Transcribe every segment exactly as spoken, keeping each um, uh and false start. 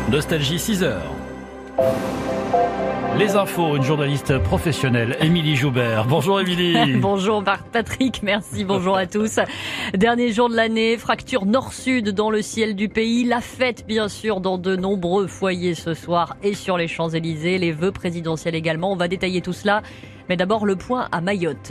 Nostalgie six heures. Les infos, une journaliste professionnelle, Émilie Joubert. Bonjour Émilie. Bonjour Patrick, merci, bonjour à tous. Dernier jour de l'année, fracture nord-sud dans le ciel du pays. La fête bien sûr dans de nombreux foyers ce soir et sur les Champs-Élysées. Les vœux présidentiels également, on va détailler tout cela. Mais d'abord le point à Mayotte.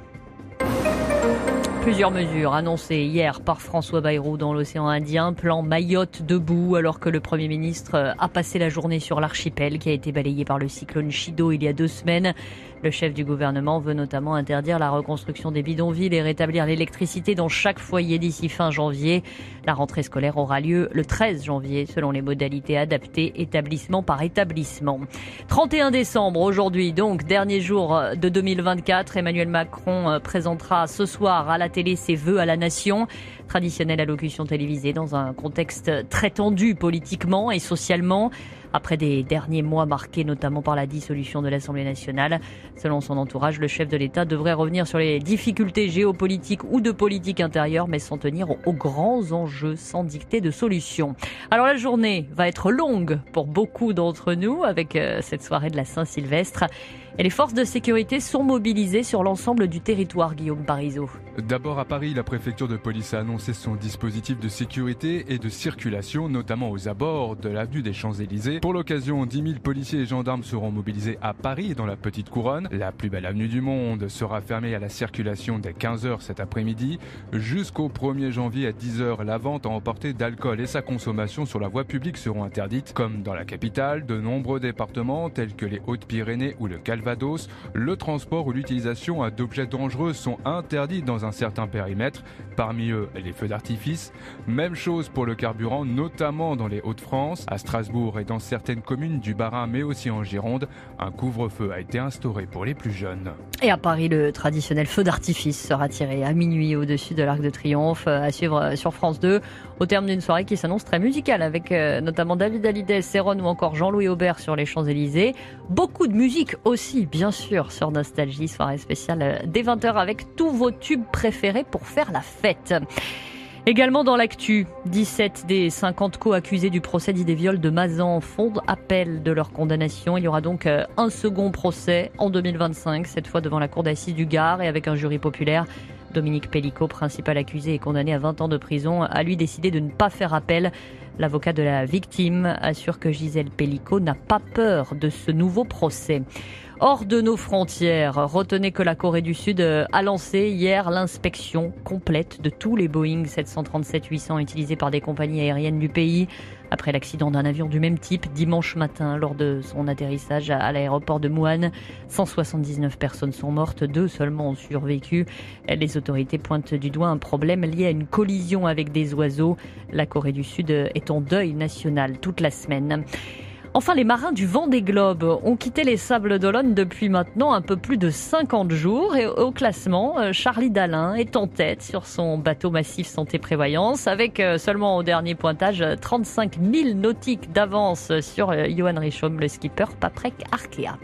Plusieurs mesures annoncées hier par François Bayrou dans l'océan Indien. Plan Mayotte debout alors que le Premier ministre a passé la journée sur l'archipel qui a été balayé par le cyclone Chido il y a deux semaines. Le chef du gouvernement veut notamment interdire la reconstruction des bidonvilles et rétablir l'électricité dans chaque foyer d'ici fin janvier. La rentrée scolaire aura lieu le treize janvier selon les modalités adaptées établissement par établissement. trente et un décembre aujourd'hui, donc dernier jour de deux mille vingt-quatre. Emmanuel Macron présentera ce soir à la télé ses vœux à la nation. Traditionnelle allocution télévisée dans un contexte très tendu politiquement et socialement. Après des derniers mois marqués notamment par la dissolution de l'Assemblée nationale. Selon son entourage, le chef de l'État devrait revenir sur les difficultés géopolitiques ou de politique intérieure, mais s'en tenir aux grands enjeux sans dicter de solution. Alors la journée va être longue pour beaucoup d'entre nous avec cette soirée de la Saint-Sylvestre. Et les forces de sécurité sont mobilisées sur l'ensemble du territoire, Guillaume Parisot. D'abord à Paris, la préfecture de police a annoncé son dispositif de sécurité et de circulation, notamment aux abords de l'avenue des Champs-Élysées. Pour l'occasion, dix mille policiers et gendarmes seront mobilisés à Paris et dans la Petite Couronne. La plus belle avenue du monde sera fermée à la circulation dès quinze heures cet après-midi. Jusqu'au premier janvier à dix heures, la vente à emporter d'alcool et sa consommation sur la voie publique seront interdites. Comme dans la capitale, de nombreux départements tels que les Hautes-Pyrénées ou le Calvados, le transport ou l'utilisation d'objets dangereux sont interdits dans un certain périmètre, parmi eux les feux d'artifice. Même chose pour le carburant, notamment dans les Hauts-de-France, à Strasbourg et dans certaines communes du Bas-Rhin, mais aussi en Gironde. Un couvre-feu a été instauré pour les plus jeunes. Et à Paris, le traditionnel feu d'artifice sera tiré à minuit au-dessus de l'Arc de Triomphe, à suivre sur France deux, au terme d'une soirée qui s'annonce très musicale, avec notamment David Hallyday, Céron ou encore Jean-Louis Aubert sur les Champs-Élysées. Beaucoup de musique aussi, bien sûr, sur Nostalgie, soirée spéciale dès vingt heures avec tous vos tubes préférés pour faire la fête. Également dans l'actu, dix-sept des cinquante co-accusés du procès dit des viols de Mazan font appel de leur condamnation. Il y aura donc un second procès en deux mille vingt-cinq, cette fois devant la cour d'assises du Gard et avec un jury populaire. Dominique Pellicot, principal accusé et condamné à vingt ans de prison, a lui décidé de ne pas faire appel. L'avocat de la victime assure que Gisèle Pellicot n'a pas peur de ce nouveau procès. Hors de nos frontières, retenez que la Corée du Sud a lancé hier l'inspection complète de tous les Boeing sept cent trente-sept huit cents utilisés par des compagnies aériennes du pays. Après l'accident d'un avion du même type dimanche matin lors de son atterrissage à l'aéroport de Muan, cent soixante-dix-neuf personnes sont mortes, deux seulement ont survécu. Les autorités pointent du doigt un problème lié à une collision avec des oiseaux. La Corée du Sud est en deuil national toute la semaine. Enfin, les marins du Vendée Globe ont quitté les Sables d'Olonne depuis maintenant un peu plus de cinquante jours. Et au classement, Charlie Dalin est en tête sur son bateau massif Santé Prévoyance avec seulement au dernier pointage trente-cinq milles nautiques d'avance sur Johan Richomme, le skipper Paprec Arkea.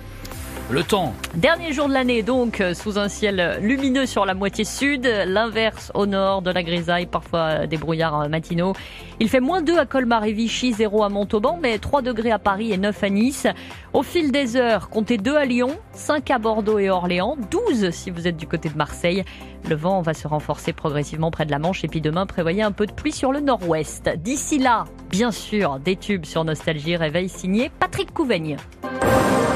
Le temps. Dernier jour de l'année donc, sous un ciel lumineux sur la moitié sud, l'inverse au nord, de la grisaille, parfois des brouillards matinaux. Il fait moins deux à Colmar et Vichy, zéro à Montauban, mais trois degrés à Paris et neuf à Nice. Au fil des heures, comptez deux à Lyon, cinq à Bordeaux et Orléans, douze si vous êtes du côté de Marseille. Le vent va se renforcer progressivement près de la Manche et puis demain, prévoyez un peu de pluie sur le nord-ouest. D'ici là, bien sûr, des tubes sur Nostalgie, réveil signé Patrick Couveigne.